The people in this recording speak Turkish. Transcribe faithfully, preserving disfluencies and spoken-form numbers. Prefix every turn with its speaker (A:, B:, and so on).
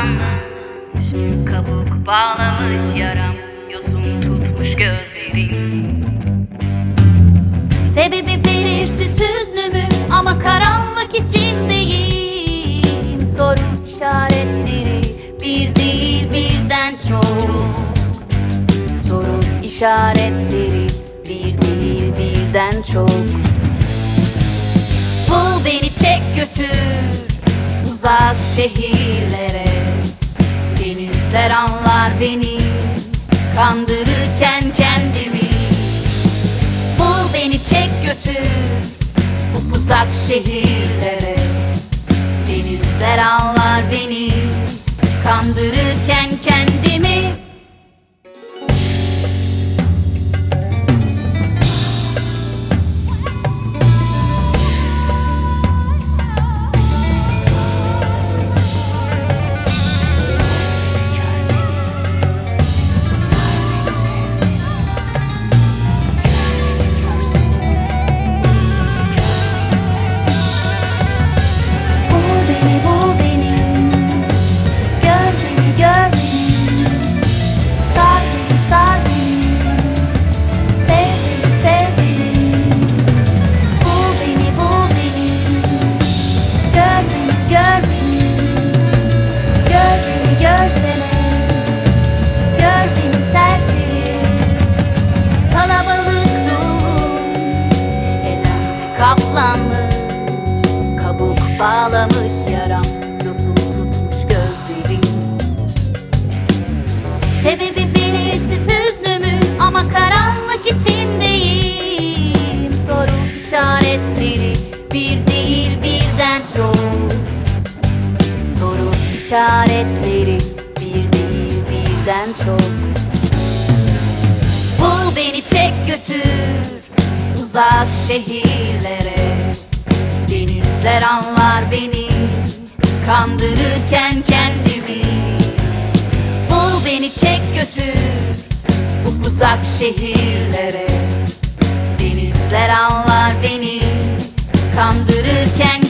A: kaplanmış, kabuk bağlamış yaram, yosun tutmuş gözlerim.
B: Sebebi belirsiz hüznümü ama karanlık içindeyim. Soru işaretleri bir değil birden çok. Soru işaretleri bir değil birden çok. Bul beni, çek götür uzak şehirlere. Denizler anlar beni, kandırırken kendimi. Bul beni, çek götür uzak şehirlere. Denizler anlar beni, kandırırken kendimi. Kaplanmış, kabuk bağlamış yaram, yosun tutmuş gözlerim. Sebebi belirsiz hüznümü ama karanlık içindeyim. Soru işaretleri bir değil birden çok. Soru işaretleri bir değil birden çok. Bul beni, çek götür uzak şehirlere. Denizler anlar beni, kandırırken kendimi. Bul beni, çek götür uzak şehirlere. Denizler anlar beni, kandırırken